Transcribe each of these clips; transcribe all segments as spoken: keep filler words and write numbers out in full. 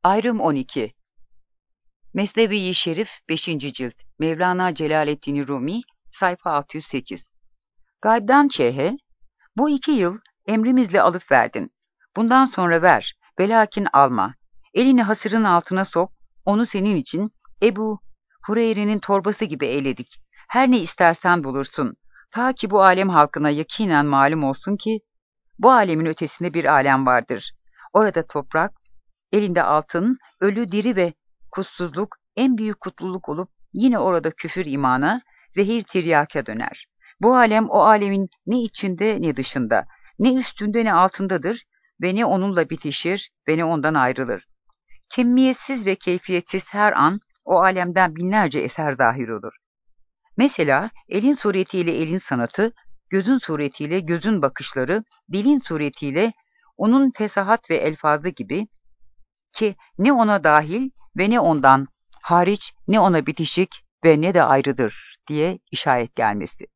Ayrım on iki. Mesnevi-i Şerif beşinci cilt. Mevlana Celaleddin Rumi sayfa altı yüz sekiz. Gaybden şeyhe, bu iki yıl emrimizle alıp verdin. Bundan sonra ver, velakin alma. Elini hasırın altına sok, onu senin için Ebu Hureyre'nin torbası gibi eyledik. Her ne istersen bulursun. Ta ki bu alem halkına yakinen malum olsun ki, bu alemin ötesinde bir alem vardır. Orada toprak, elinde altın, ölü, diri ve kutsuzluk en büyük kutluluk olup yine orada küfür imana, zehir tiryaka döner. Bu alem o alemin ne içinde ne dışında, ne üstünde ne altındadır ve ne onunla bitişir ve ne ondan ayrılır. Kemiyetsiz ve keyfiyetsiz her an o alemden binlerce eser zahir olur. Mesela elin suretiyle elin sanatı, gözün suretiyle gözün bakışları, dilin suretiyle onun fesahat ve elfazı gibi ki ne ona dahil ve ne ondan hariç, ne ona bitişik ve ne de ayrıdır diye işaret gelmesi.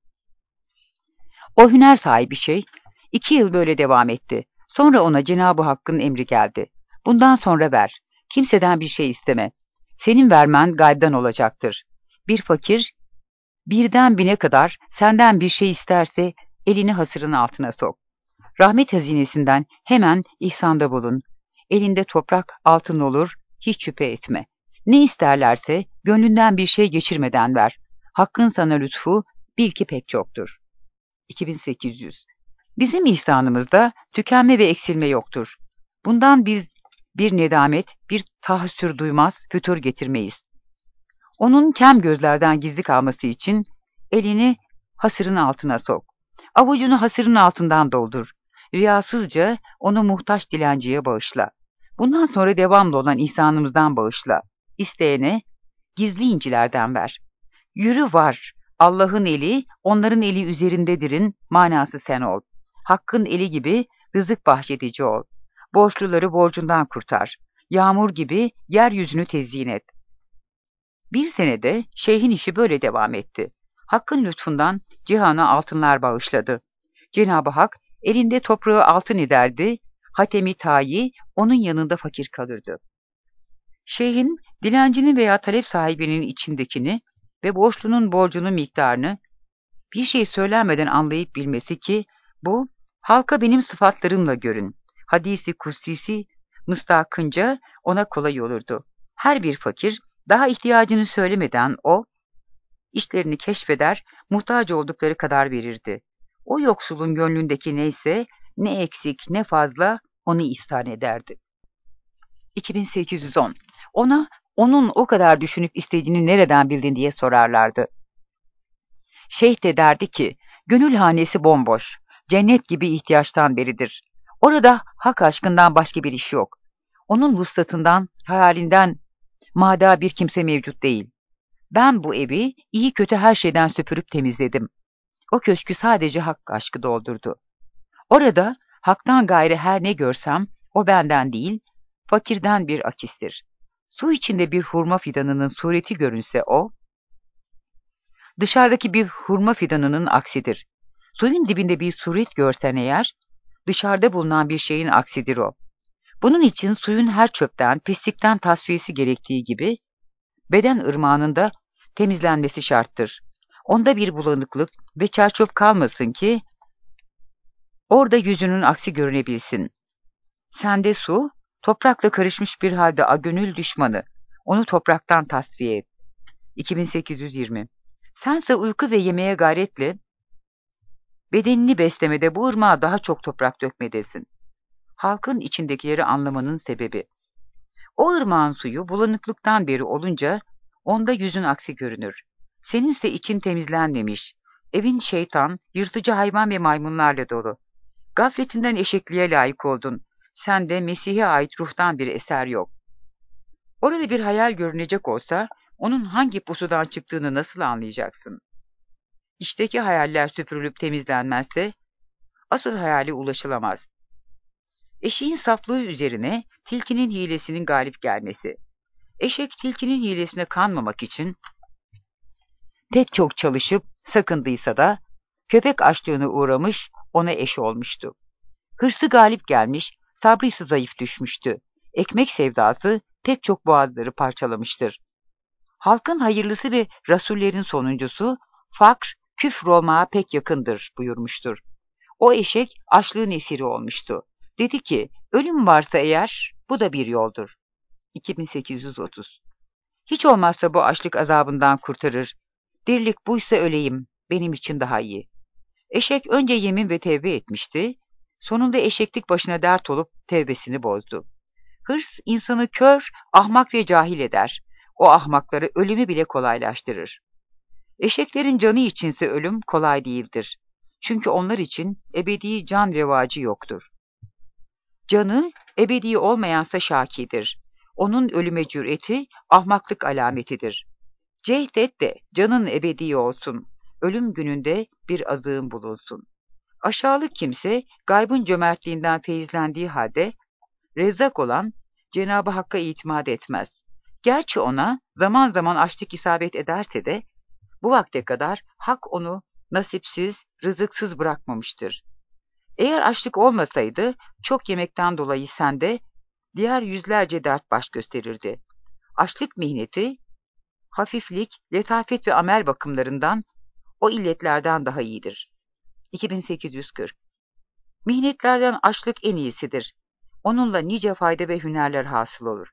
O hüner sahibi şey iki yıl böyle devam etti. Sonra ona Cenab-ı Hakk'ın emri geldi. Bundan sonra ver. Kimseden bir şey isteme. Senin vermen gaybden olacaktır. Bir fakir birden bine kadar senden bir şey isterse elini hasırın altına sok. Rahmet hazinesinden hemen ihsanda bulun. Elinde toprak altın olur, hiç şüphe etme. Ne isterlerse gönlünden bir şey geçirmeden ver. Hakkın sana lütfu bil ki pek çoktur. iki bin sekiz yüz. Bizim ihsanımızda tükenme ve eksilme yoktur. Bundan biz bir nedamet, bir tahassür duymaz, fütur getirmeyiz. Onun kem gözlerden gizli kalması için elini hasırın altına sok. Avucunu hasırın altından doldur. Riyasızca onu muhtaç dilenciye bağışla. Bundan sonra devamlı olan ihsanımızdan bağışla. İsteyene gizli incilerden ver. Yürü var, Allah'ın eli, onların eli üzerindedir'in manası sen ol. Hakkın eli gibi rızık bahşedici ol. Borçluları borcundan kurtar. Yağmur gibi yeryüzünü tezyin et. Bir senede şeyhin işi böyle devam etti. Hakkın lütfundan cihana altınlar bağışladı. Cenab-ı Hak elinde toprağı altın ederdi, Hatemi Tayi onun yanında fakir kalırdı. Şeyhin, dilencinin veya talep sahibinin içindekini ve borçlunun borcunun miktarını bir şey söylenmeden anlayıp bilmesi ki, bu, halka benim sıfatlarımla görün. Hadisi kutsisi mıstakınca ona kolay olurdu. Her bir fakir, daha ihtiyacını söylemeden o, işlerini keşfeder, muhtaç oldukları kadar verirdi. O yoksulun gönlündeki neyse, ne eksik ne fazla onu ihsan ederdi. iki bin sekiz yüz on. Ona, onun o kadar düşünüp istediğini nereden bildin diye sorarlardı. Şeyh de derdi ki, gönül hanesi bomboş, cennet gibi ihtiyaçtan beridir. Orada hak aşkından başka bir iş yok. Onun vuslatından, hayalinden mada bir kimse mevcut değil. Ben bu evi iyi kötü her şeyden süpürüp temizledim. O köşkü sadece hak aşkı doldurdu. Orada haktan gayrı her ne görsem o benden değil, fakirden bir akistir. Su içinde bir hurma fidanının sureti görünse o, dışarıdaki bir hurma fidanının aksidir. Suyun dibinde bir suret görsen eğer, dışarıda bulunan bir şeyin aksidir o. Bunun için suyun her çöpten, pislikten tasfiyesi gerektiği gibi, beden ırmağının da temizlenmesi şarttır. Onda bir bulanıklık ve çerçöp kalmasın ki, orada yüzünün aksi görünebilsin. Sende su, toprakla karışmış bir halde a gönül düşmanı, onu topraktan tasfiye et. iki bin sekiz yüz yirmi. Sense uyku ve yemeğe gayretle, bedenini beslemede bu ırmağa daha çok toprak dökmedesin. Halkın içindekileri anlamanın sebebi. O ırmağın suyu bulanıklıktan beri olunca, onda yüzün aksi görünür. Seninse için temizlenmemiş. Evin şeytan, yırtıcı hayvan ve maymunlarla dolu. Gafletinden eşekliğe layık oldun. Sende Mesih'e ait ruhtan bir eser yok. Orada bir hayal görünecek olsa, onun hangi pusudan çıktığını nasıl anlayacaksın? İçteki hayaller süpürülüp temizlenmezse, asıl hayale ulaşılamaz. Eşeğin saflığı üzerine tilkinin hilesinin galip gelmesi. Eşek tilkinin hilesine kanmamak için pek çok çalışıp sakındıysa da, köpek açlığına uğramış, ona eş olmuştu. Hırsı galip gelmiş, sabrısı zayıf düşmüştü. Ekmek sevdası pek çok boğazları parçalamıştır. Halkın hayırlısı ve rasullerin sonuncusu, fakr, küfr olmaya pek yakındır buyurmuştur. O eşek açlığın esiri olmuştu. Dedi ki, ölüm varsa eğer, bu da bir yoldur. iki bin sekiz yüz otuz. Hiç olmazsa bu açlık azabından kurtarır. Dirlik buysa öleyim, benim için daha iyi. Eşek önce yemin ve tevbe etmişti, sonunda eşeklik başına dert olup tevbesini bozdu. Hırs insanı kör, ahmak ve cahil eder. O ahmakları ölümü bile kolaylaştırır. Eşeklerin canı içinse ölüm kolay değildir. Çünkü onlar için ebedi can revacı yoktur. Canı ebedi olmayansa şakidir. Onun ölüme cüreti ahmaklık alametidir. Cehdet de canın ebedi olsun. Ölüm gününde bir azığın bulunsun. Aşağılık kimse gaybın cömertliğinden feyizlendiği halde rezzak olan Cenab-ı Hakk'a itimat etmez. Gerçi ona zaman zaman açlık isabet ederse de bu vakte kadar Hak onu nasipsiz, rızıksız bırakmamıştır. Eğer açlık olmasaydı çok yemekten dolayı sende diğer yüzlerce dert baş gösterirdi. Açlık mihneti, hafiflik, letafet ve amel bakımlarından o illetlerden daha iyidir. iki bin sekiz yüz kırk. Mihnetlerden açlık en iyisidir. Onunla nice fayda ve hünerler hasıl olur.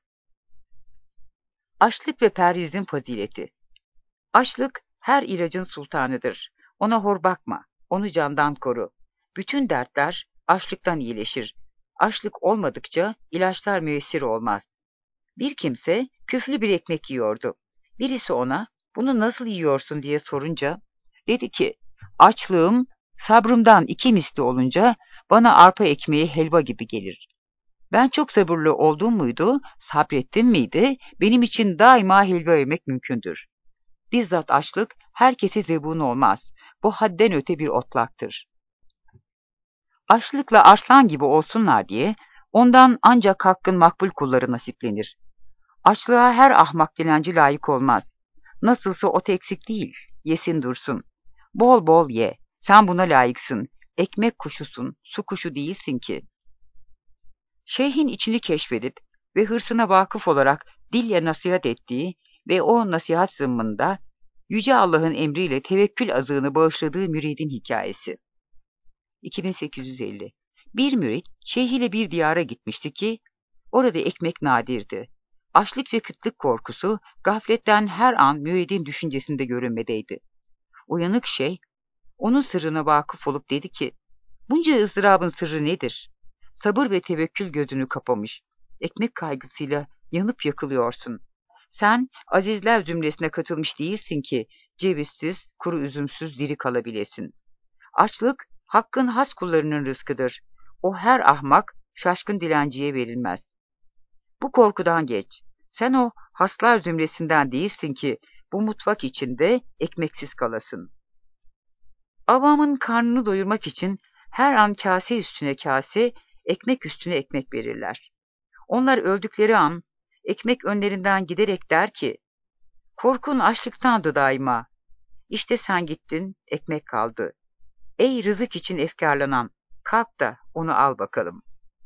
Açlık ve perhizin fazileti. Açlık her ilacın sultanıdır. Ona hor bakma, onu candan koru. Bütün dertler açlıktan iyileşir. Açlık olmadıkça ilaçlar müessir olmaz. Bir kimse küflü bir ekmek yiyordu. Birisi ona, bunu nasıl yiyorsun diye sorunca, dedi ki, açlığım sabrımdan iki misli olunca bana arpa ekmeği helva gibi gelir. Ben çok sabırlı olduğum muydu, sabrettim miydi, benim için daima helva yemek mümkündür. Bizzat açlık herkese zebun olmaz. Bu hadden öte bir otlaktır. Açlıkla arslan gibi olsunlar diye ondan ancak hakkın makbul kulları nasiplenir. Açlığa her ahmak dilenci layık olmaz. Nasılsa ot eksik değil, yesin dursun. Bol bol ye, sen buna layıksın. Ekmek kuşusun, su kuşu değilsin ki. Şeyhin içini keşfedip ve hırsına vakıf olarak dille nasihat ettiği ve o nasihat zımmında Yüce Allah'ın emriyle tevekkül azığını bağışladığı müridin hikayesi. iki bin sekiz yüz elli. Bir mürid şeyh ile bir diyara gitmişti ki orada ekmek nadirdi. Açlık ve kıtlık korkusu gafletten her an müridin düşüncesinde görünmedeydi. Uyanık şeyh onun sırrına vakıf olup dedi ki, bunca ızdırabın sırrı nedir? Sabır ve tevekkül gözünü kapamış. Ekmek kaygısıyla yanıp yakılıyorsun. Sen azizler zümresine katılmış değilsin ki cevizsiz, kuru üzümsüz diri kalabilesin. Açlık Hakkın has kullarının rızkıdır. O her ahmak şaşkın dilenciye verilmez. Bu korkudan geç. Sen o haslar zümresinden değilsin ki bu mutfak içinde ekmeksiz kalasın. Avamın karnını doyurmak için her an kase üstüne kase, ekmek üstüne ekmek verirler. Onlar öldükleri an ekmek önlerinden giderek der ki, korkun açlıktandı daima. İşte sen gittin, ekmek kaldı. Ey rızık için efkarlanan, kalk da onu al bakalım.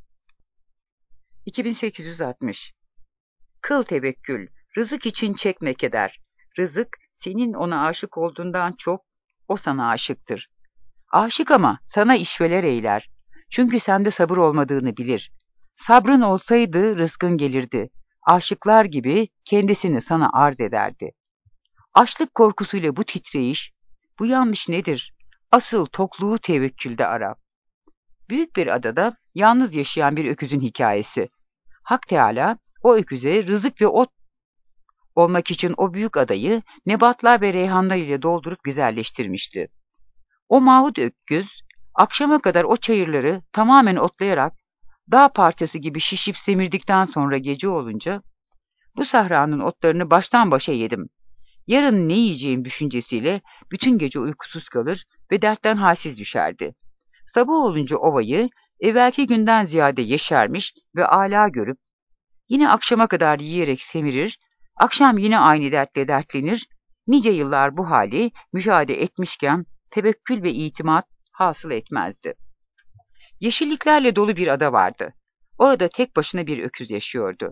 iki bin sekiz yüz altmış. Kıl tevekkül, rızık için çekme keder. Rızık, senin ona aşık olduğundan çok, o sana aşıktır. Aşık ama sana işveler eyler. Çünkü sende sabır olmadığını bilir. Sabrın olsaydı rızkın gelirdi. Aşıklar gibi kendisini sana arz ederdi. Açlık korkusuyla bu titreyiş, bu yanlış nedir? Asıl tokluğu tevekkülde ara. Büyük bir adada yalnız yaşayan bir öküzün hikayesi. Hak Teâlâ o öküze rızık ve ot olmak için o büyük adayı nebatlar ve reyhanlar ile doldurup güzelleştirmişti. O mahut öküz akşama kadar o çayırları tamamen otlayarak dağ parçası gibi şişip semirdikten sonra gece olunca bu sahranın otlarını baştan başa yedim. Yarın ne yiyeceğim düşüncesiyle bütün gece uykusuz kalır ve dertten halsiz düşerdi. Sabah olunca ovayı evvelki günden ziyade yeşermiş ve âlâ görüp yine akşama kadar yiyerek semirir, akşam yine aynı dertle dertlenir, nice yıllar bu hali müşahede etmişken tevekkül ve itimat hasıl etmezdi. Yeşilliklerle dolu bir ada vardı. Orada tek başına bir öküz yaşıyordu.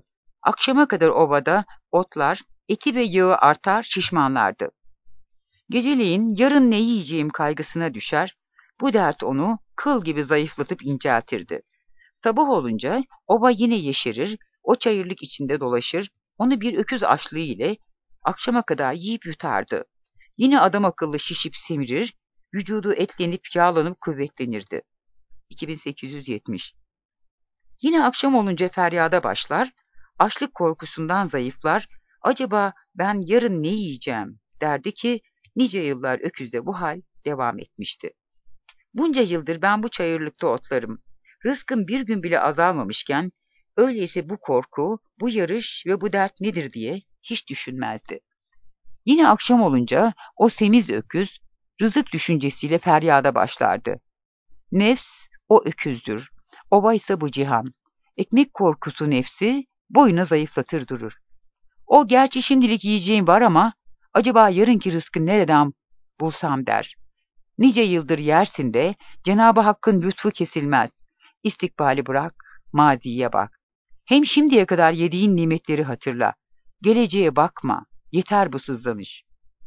Akşama kadar ovada otlar, eti ve yağı artar, şişmanlardı. Geceleyin yarın ne yiyeceğim kaygısına düşer, bu dert onu kıl gibi zayıflatıp inceltirdi. Sabah olunca oba yine yeşerir, o çayırlık içinde dolaşır, onu bir öküz açlığı ile akşama kadar yiyip yutardı. Yine adam akıllı şişip semirir, vücudu etlenip yağlanıp kuvvetlenirdi. iki bin sekiz yüz yetmiş. Yine akşam olunca feryada başlar, açlık korkusundan zayıflar, acaba ben yarın ne yiyeceğim derdi ki nice yıllar öküzde bu hal devam etmişti. Bunca yıldır ben bu çayırlıkta otlarım. Rızkım bir gün bile azalmamışken, öyleyse bu korku, bu yarış ve bu dert nedir diye hiç düşünmezdi. Yine akşam olunca o semiz öküz, rızık düşüncesiyle feryada başlardı. Nefs o öküzdür, ova ise bu cihan. Ekmek korkusu nefsi boyuna zayıflatır durur. O gerçi şimdilik yiyeceğim var ama acaba yarınki rızkı nereden bulsam der. Nice yıldır yersin de Cenab-ı Hakk'ın lütfu kesilmez. İstikbali bırak, maziye bak. Hem şimdiye kadar yediğin nimetleri hatırla. Geleceğe bakma, yeter bu sızlanış.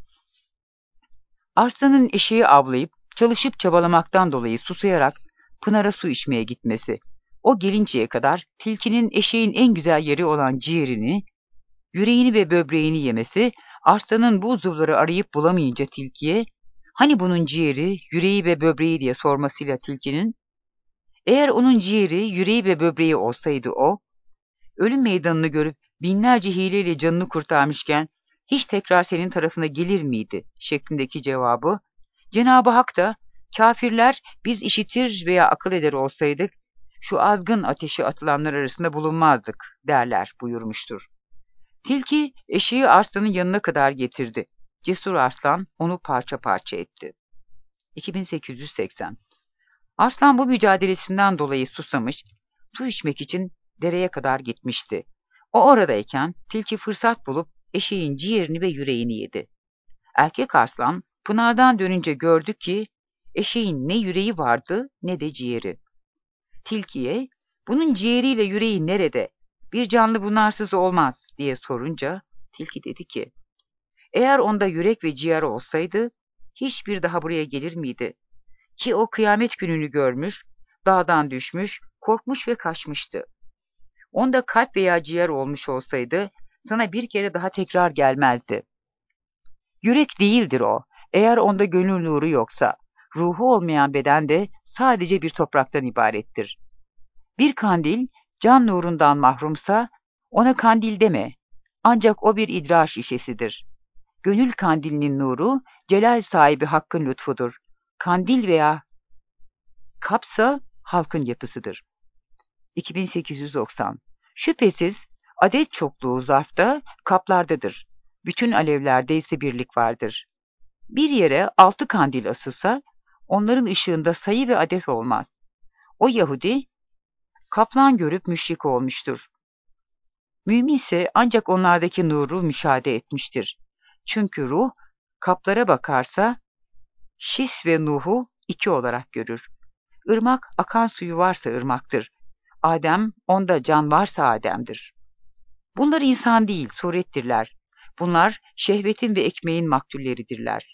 Arslan'ın eşeği avlayıp, çalışıp çabalamaktan dolayı susayarak Pınar'a su içmeye gitmesi. O gelinceye kadar tilkinin eşeğin en güzel yeri olan ciğerini, yüreğini ve böbreğini yemesi, Arslan'ın bu uzuvları arayıp bulamayınca tilkiye, hani bunun ciğeri, yüreği ve böbreği diye sormasıyla tilkinin, eğer onun ciğeri, yüreği ve böbreği olsaydı o, ölüm meydanını görüp binlerce hileyle canını kurtarmışken, hiç tekrar senin tarafına gelir miydi şeklindeki cevabı, Cenab-ı Hak da, kafirler biz işitir veya akıl eder olsaydık, şu azgın ateşe atılanlar arasında bulunmazdık derler buyurmuştur. Tilki eşeği Arslan'ın yanına kadar getirdi. Cesur Arslan onu parça parça etti. iki bin sekiz yüz seksen. Arslan bu mücadelesinden dolayı susamış, su içmek için dereye kadar gitmişti. O oradayken tilki fırsat bulup eşeğin ciğerini ve yüreğini yedi. Erkek arslan pınardan dönünce gördü ki eşeğin ne yüreği vardı ne de ciğeri. Tilkiye bunun ciğeriyle yüreği nerede? Bir canlı bunlarsız olmaz diye sorunca tilki dedi ki eğer onda yürek ve ciğer olsaydı hiçbir daha buraya gelir miydi? Ki o kıyamet gününü görmüş, dağdan düşmüş, korkmuş ve kaçmıştı. Onda kalp veya ciğer olmuş olsaydı sana bir kere daha tekrar gelmezdi. Yürek değildir o. Eğer onda gönül nuru yoksa, ruhu olmayan beden de sadece bir topraktan ibarettir. Bir kandil can nurundan mahrumsa ona kandil deme. Ancak o bir idrar şişesidir. Gönül kandilinin nuru celal sahibi Hakk'ın lütfudur. Kandil veya kapsa halkın yapısıdır. iki bin sekiz yüz doksan. Şüphesiz adet çokluğu zarfta kaplardadır. Bütün alevlerde ise birlik vardır. Bir yere altı kandil asılsa onların ışığında sayı ve adet olmaz. O Yahudi kaplan görüp müşrik olmuştur. Mümin ise ancak onlardaki nuru müşahede etmiştir. Çünkü ruh kaplara bakarsa Şis ve Nuh'u iki olarak görür. Irmak akan suyu varsa ırmaktır. Adem onda can varsa Adem'dir. Bunlar insan değil, surettirler. Bunlar şehvetin ve ekmeğin maktulleridirler.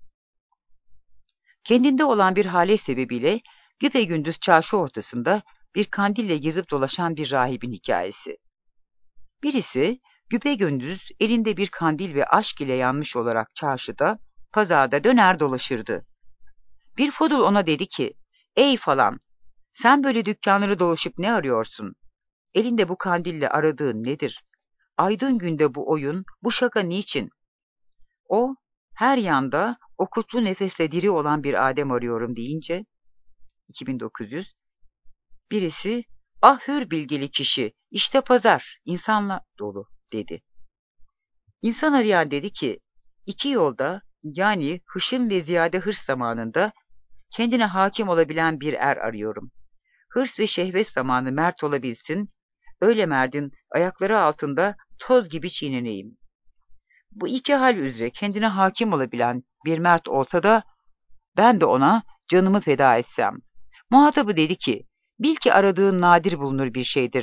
Kendinde olan bir hale sebebiyle güpegündüz çarşı ortasında bir kandille gezip dolaşan bir rahibin hikayesi. Birisi güpegündüz elinde bir kandil ve aşk ile yanmış olarak çarşıda, pazarda döner dolaşırdı. Bir fodul ona dedi ki, ''Ey falan, sen böyle dükkanları dolaşıp ne arıyorsun? Elinde bu kandille aradığın nedir? Aydın günde bu oyun, bu şaka niçin?'' O, her yanda o kutlu nefesle diri olan bir Adem arıyorum deyince, iki bin dokuz yüz, birisi, ''Ah hür bilgili kişi, işte pazar, insanla dolu.'' dedi. İnsan arayan dedi ki, iki yolda, yani hışım ve ziyade hırs zamanında, kendine hakim olabilen bir er arıyorum. Hırs ve şehvet zamanı mert olabilsin, öyle merdin ayakları altında toz gibi çiğneneyim. Bu iki hal üzere kendine hakim olabilen bir mert olsa da, ben de ona canımı feda etsem. Muhatabı dedi ki, bil ki aradığın nadir bulunur bir şeydir.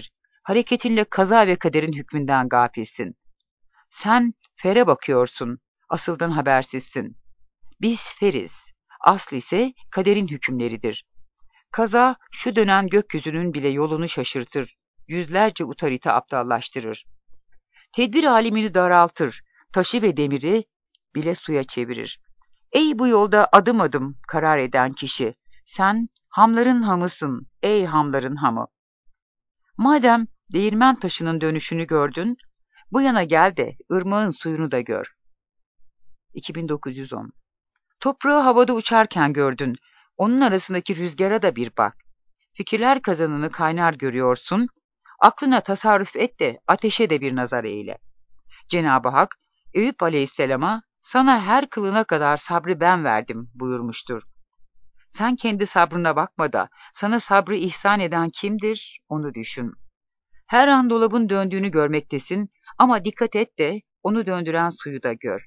Hareketinle kaza ve kaderin hükmünden gafilsin. Sen fere bakıyorsun, asıldan habersizsin. Biz feriz, aslı ise kaderin hükümleridir. Kaza şu dönen gökyüzünün bile yolunu şaşırtır, yüzlerce utarite aptallaştırır. Tedbir alemini daraltır, taşı ve demiri bile suya çevirir. Ey bu yolda adım adım karar eden kişi, sen hamların hamısın, ey hamların hamı. Madem değirmen taşının dönüşünü gördün, bu yana gel de ırmağın suyunu da gör. iki bin dokuz yüz on. Toprağı havada uçarken gördün, onun arasındaki rüzgara da bir bak. Fikirler kazanını kaynar görüyorsun, aklına tasarruf et de ateşe de bir nazar eyle. Cenab-ı Hak, Eyüp Aleyhisselam'a sana her kılına kadar sabrı ben verdim buyurmuştur. Sen kendi sabrına bakma da sana sabrı ihsan eden kimdir onu düşün. Her an dolabın döndüğünü görmektesin ama dikkat et de onu döndüren suyu da gör.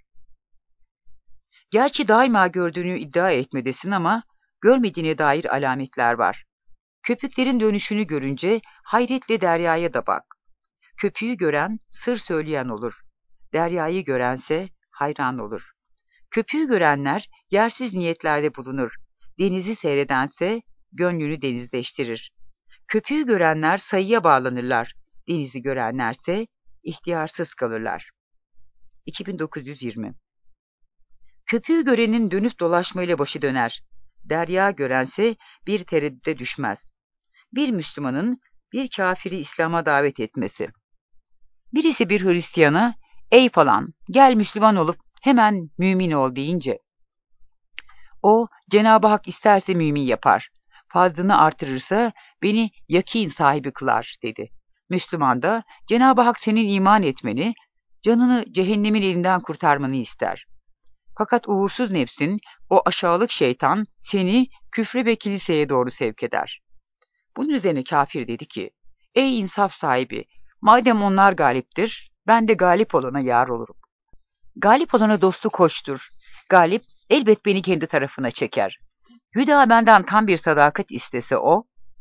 Gerçi daima gördüğünü iddia etmedesin ama görmediğine dair alametler var. Köpüklerin dönüşünü görünce hayretle deryaya da bak. Köpüğü gören sır söyleyen olur. Deryayı görense hayran olur. Köpüğü görenler yersiz niyetlerde bulunur. Denizi seyredense gönlünü denizleştirir. Köpüğü görenler sayıya bağlanırlar. Denizi görenlerse ihtiyarsız kalırlar. iki bin dokuz yüz yirmi. Köpüğü görenin dönüp dolaşmayla başı döner. Derya görense bir tereddüte düşmez. Bir Müslümanın bir kafiri İslam'a davet etmesi. Birisi bir Hristiyana, ey falan gel Müslüman olup hemen mümin ol deyince, o Cenab-ı Hak isterse mümin yapar, fazlını artırırsa beni yakin sahibi kılar dedi. Müslüman da Cenab-ı Hak senin iman etmeni, canını cehennemin elinden kurtarmanı ister. Fakat uğursuz nefsin, o aşağılık şeytan seni küfre ve kiliseye doğru sevk eder. Bunun üzerine kafir dedi ki, ey insaf sahibi, madem onlar galiptir, ben de galip olana yar olurum. Galip olana dostu koştur. Galip elbet beni kendi tarafına çeker. Hüda benden tam bir sadakat istese o,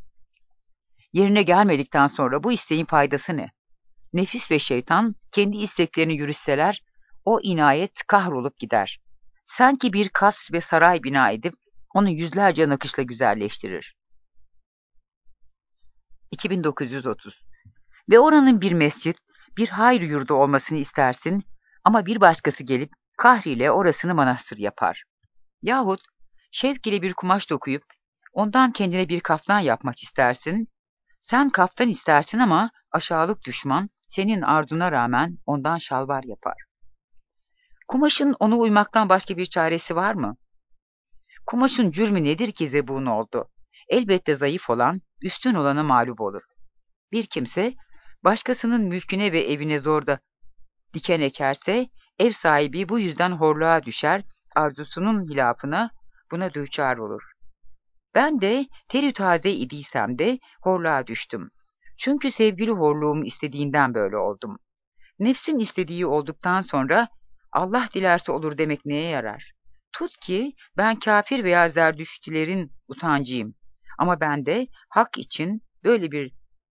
yerine gelmedikten sonra bu isteğin faydası ne? Nefis ve şeytan kendi isteklerini yürütseler, o inayet kahrolup gider. Sanki bir kasr ve saray bina edip, onu yüzlerce nakışla güzelleştirir. iki bin dokuz yüz otuz. Ve oranın bir mescit, bir hayır yurdu olmasını istersin ama bir başkası gelip kahriyle orasını manastır yapar. Yahut şevk ile bir kumaş dokuyup ondan kendine bir kaftan yapmak istersin. Sen kaftan istersin ama aşağılık düşman senin arzuna rağmen ondan şalvar yapar. Kumaşın ona uymaktan başka bir çaresi var mı? Kumaşın cürmü nedir ki zebun oldu? Elbette zayıf olan, üstün olana mağlup olur. Bir kimse, başkasının mülküne ve evine zorda diken ekerse, ev sahibi bu yüzden horluğa düşer, arzusunun hilafına buna düçar olur. Ben de terü taze idiysem de horluğa düştüm. Çünkü sevgili horluğumu istediğinden böyle oldum. Nefsin istediği olduktan sonra, Allah dilerse olur demek neye yarar? Tut ki ben kafir veya zerdüştülerin utancıyım. Ama ben de hak için böyle bir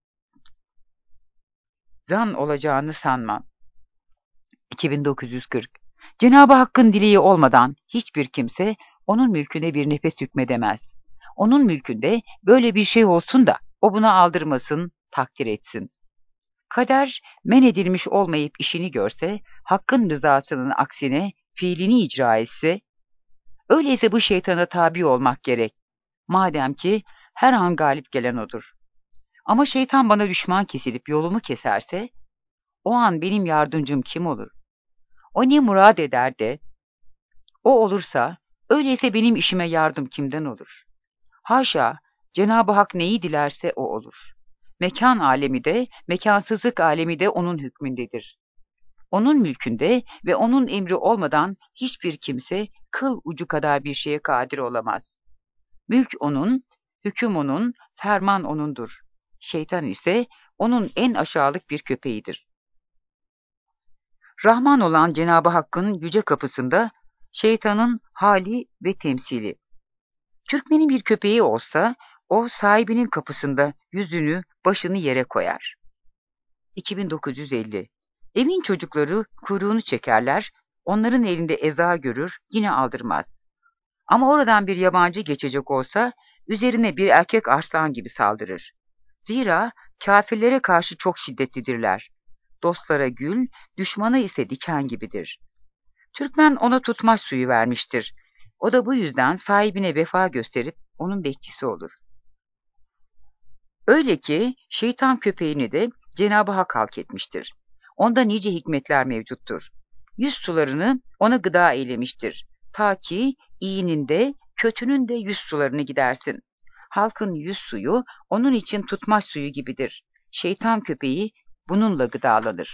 zan olacağını sanmam. iki bin dokuz yüz kırk. Cenab-ı Hakk'ın dileği olmadan hiçbir kimse onun mülküne bir nefes hükmedemez. Onun mülkünde böyle bir şey olsun da o buna aldırmasın, takdir etsin. Kader men edilmiş olmayıp işini görse, Hakk'ın rızasının aksine fiilini icra etse, öyleyse bu şeytana tabi olmak gerek. Madem ki her an galip gelen odur. Ama şeytan bana düşman kesilip yolumu keserse, o an benim yardımcım kim olur? O ne murad eder de, o olursa, öyleyse benim işime yardım kimden olur? Haşa, Cenab-ı Hak neyi dilerse o olur. Mekan alemi de, mekansızlık alemi de onun hükmündedir. Onun mülkünde ve onun emri olmadan hiçbir kimse kıl ucu kadar bir şeye kadir olamaz. Mülk onun, hüküm onun, ferman onundur. Şeytan ise onun en aşağılık bir köpeğidir. Rahman olan Cenab-ı Hakk'ın yüce kapısında şeytanın hali ve temsili. Türkmenin bir köpeği olsa, o sahibinin kapısında yüzünü, başını yere koyar. iki bin dokuz yüz elli. Evin çocukları kuyruğunu çekerler, onların elinde eza görür, yine aldırmaz. Ama oradan bir yabancı geçecek olsa, üzerine bir erkek arslan gibi saldırır. Zira kâfirlere karşı çok şiddetlidirler. Dostlara gül, düşmana ise diken gibidir. Türkmen ona tutmaç suyu vermiştir. O da bu yüzden sahibine vefa gösterip onun bekçisi olur. Öyle ki şeytan köpeğini de Cenab-ı Hak halk etmiştir. Onda nice hikmetler mevcuttur. Yüz sularını ona gıda eylemiştir. Ta ki iyinin de kötünün de yüz sularını gidersin. Halkın yüz suyu onun için tutmaç suyu gibidir. Şeytan köpeği bununla gıdalanır.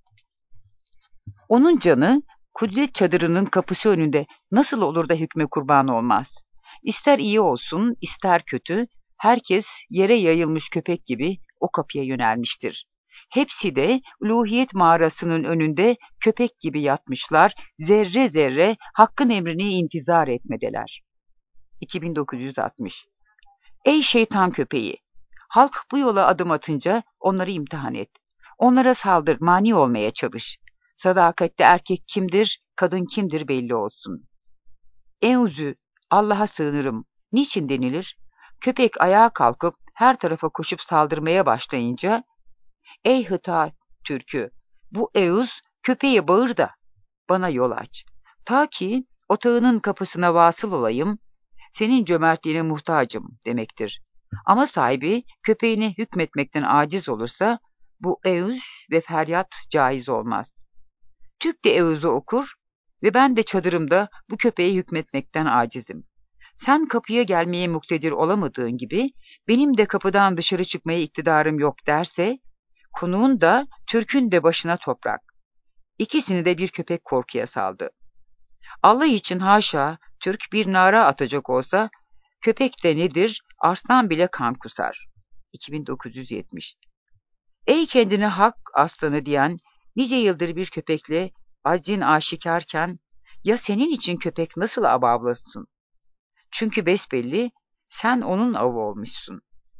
Onun canı kudret çadırının kapısı önünde nasıl olur da hükme kurban olmaz? İster iyi olsun, ister kötü, herkes yere yayılmış köpek gibi o kapıya yönelmiştir. Hepsi de uluhiyet mağarasının önünde köpek gibi yatmışlar, zerre zerre hakkın emrini intizar etmedeler. iki bin dokuz yüz altmış. Ey şeytan köpeği! Halk bu yola adım atınca onları imtihan et. Onlara saldır, mani olmaya çalış. Sadakatli erkek kimdir, kadın kimdir belli olsun. Eûzü, Allah'a sığınırım. Niçin denilir? Köpek ayağa kalkıp her tarafa koşup saldırmaya başlayınca, ey hıta türkü, bu Eûz köpeğe bağır da bana yol aç. Ta ki otağının kapısına vasıl olayım, senin cömertliğine muhtacım demektir. Ama sahibi köpeğine hükmetmekten aciz olursa, bu Eûz ve feryat caiz olmaz. Türk de Eûz'u okur ve ben de çadırımda bu köpeğe hükmetmekten acizim. Sen kapıya gelmeye muktedir olamadığın gibi, benim de kapıdan dışarı çıkmaya iktidarım yok derse, konuğun da Türk'ün de başına toprak. İkisini de bir köpek korkuya saldı. Allah için haşa, Türk bir nara atacak olsa, köpek de nedir, arslan bile kan kusar. iki bin dokuz yüz yetmiş. Ey kendine hak aslanı diyen, nice yıldır bir köpekle aczin aşikarken, ya senin için köpek nasıl av avlasın? Çünkü besbelli sen onun avı olmuşsun.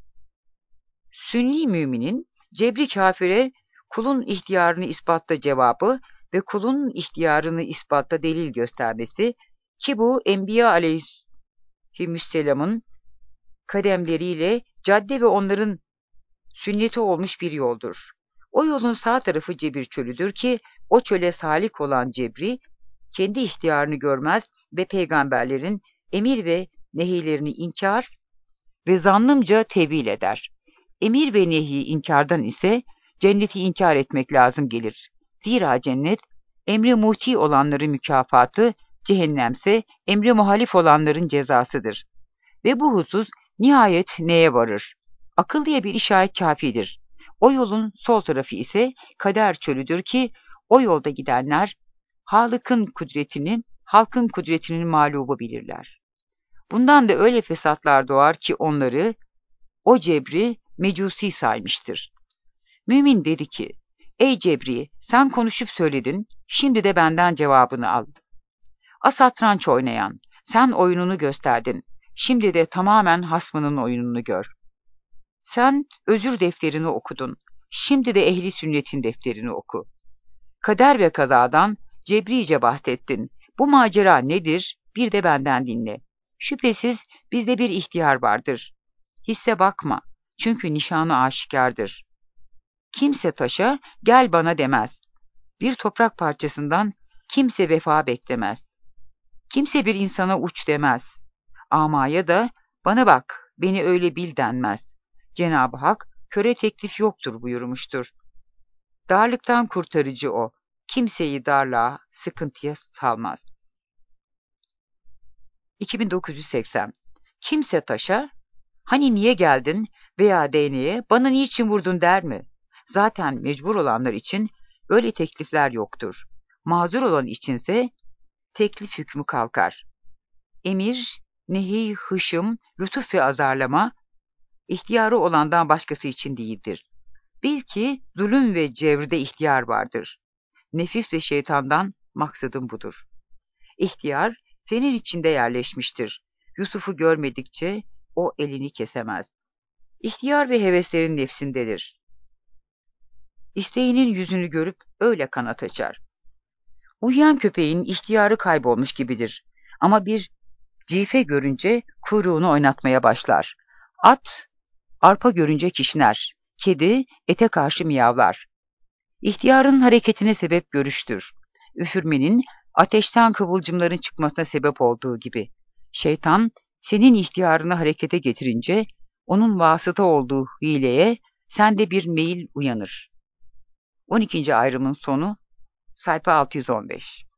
Sünni müminin cebri kafire kulun ihtiyarını ispatta cevabı ve kulun ihtiyarını ispatta delil göstermesi ki bu Enbiya aleyhisselamın kademleriyle cadde ve onların sünneti olmuş bir yoldur. O yolun sağ tarafı Cebir çölüdür ki o çöle salik olan Cebri kendi ihtiyarını görmez ve peygamberlerin emir ve nehilerini inkar ve zannımca tevil eder. Emir ve nehi inkardan ise cenneti inkar etmek lazım gelir. Zira cennet emri muti olanların mükafatı, cehennemse emri muhalif olanların cezasıdır. Ve bu husus nihayet neye varır? Akıllıya bir işaret kafidir. O yolun sol tarafı ise kader çölüdür ki o yolda gidenler Halık'ın kudretini, halkın kudretinin mağlubu bilirler. Bundan da öyle fesatlar doğar ki onları o Cebri mecusi saymıştır. Mümin dedi ki, ey Cebri sen konuşup söyledin, şimdi de benden cevabını al. Asatranç oynayan, sen oyununu gösterdin, şimdi de tamamen hasmının oyununu gör. Sen özür defterini okudun, şimdi de ehli sünnetin defterini oku. Kader ve kazadan cebrice bahsettin. Bu macera nedir? Bir de benden dinle. Şüphesiz bizde bir ihtiyar vardır. Hisse bakma, çünkü nişanı aşikardır. Kimse taşa, gel bana demez. Bir toprak parçasından kimse vefa beklemez. Kimse bir insana uç demez. Amaya da, bana bak, beni öyle bil denmez. Cenab-ı Hak, köre teklif yoktur buyurmuştur. Darlıktan kurtarıcı o, kimseyi darlığa, sıkıntıya salmaz. iki bin dokuz yüz seksen. Kimse taşa, hani niye geldin veya değneğe, bana niçin vurdun der mi? Zaten mecbur olanlar için böyle teklifler yoktur. Mazur olan içinse teklif hükmü kalkar. Emir, nehi, hışım, lütuf ve azarlama, ihtiyarı olandan başkası için değildir. Bil ki zulüm ve cevrde ihtiyar vardır. Nefis ve şeytandan maksadım budur. İhtiyar senin içinde yerleşmiştir. Yusuf'u görmedikçe o elini kesemez. İhtiyar ve heveslerin nefsindedir. İsteğinin yüzünü görüp öyle kanat açar. Uyuyan köpeğin ihtiyarı kaybolmuş gibidir. Ama bir cife görünce kuyruğunu oynatmaya başlar. At, arpa görünce kişner. Kedi, ete karşı miyavlar. İhtiyarın hareketine sebep görüştür. Üfürmenin, ateşten kıvılcımların çıkmasına sebep olduğu gibi. Şeytan, senin ihtiyarını harekete getirince, onun vasıta olduğu hileye sende bir meyil uyanır. on ikinci ayrımın sonu, sayfa altı yüz on beş.